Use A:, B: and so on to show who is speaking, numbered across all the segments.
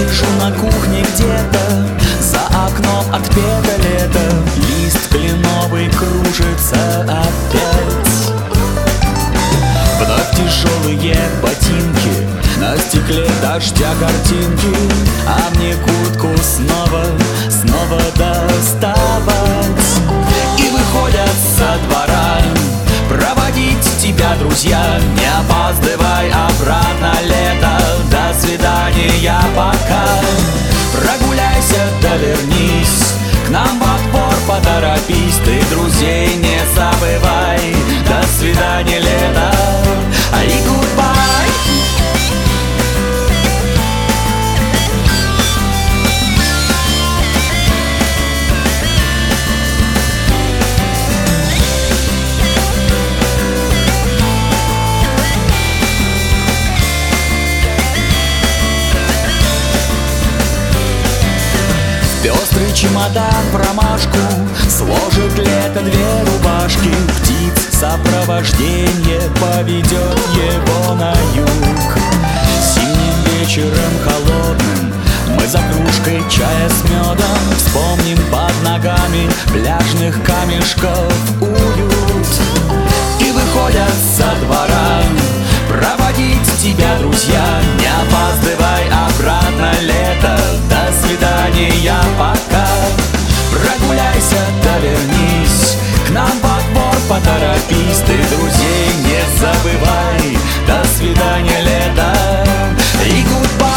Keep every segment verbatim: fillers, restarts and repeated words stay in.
A: Сижу на кухне где-то, за окном отпето лето, лист кленовый кружится опять. Вновь тяжелые ботинки, на стекле дождя картинки, а мне куртку снова, снова доставать. И выходят со двора проводить тебя друзья. Не опаздывай обратно, лето, до свидания пока. Прогуляйся, да вернись к нам во двор, поторопись. Ты друзей не забывай. До свидания, лето, и goodbye. Пестрый чемодан в ромашку сложит лето две рубашки. Птиц сопровождение поведет его на юг. Зимним вечером холодным мы за кружкой чая с медом вспомним под ногами пляжных камешков уют. И выходят со двора проводить тебя друзья. Не опаздывай обратно, лето, до свидания пока. Прогуляйся, да вернись к нам во двор, поторопись. Ты друзей не забывай. До свидания, лето, и goodbye.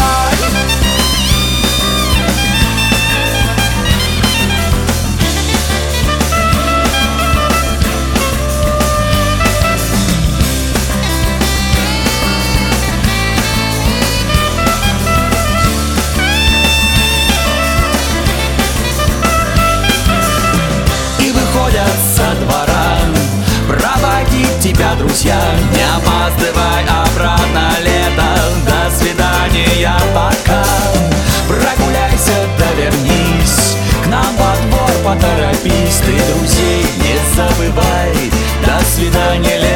A: Со двора проводить тебя друзья. Не опаздывай обратно, лето, до свидания пока. Прогуляйся, да вернись к нам во двор, поторопись. Ты друзей не забывай. До свидания, лето.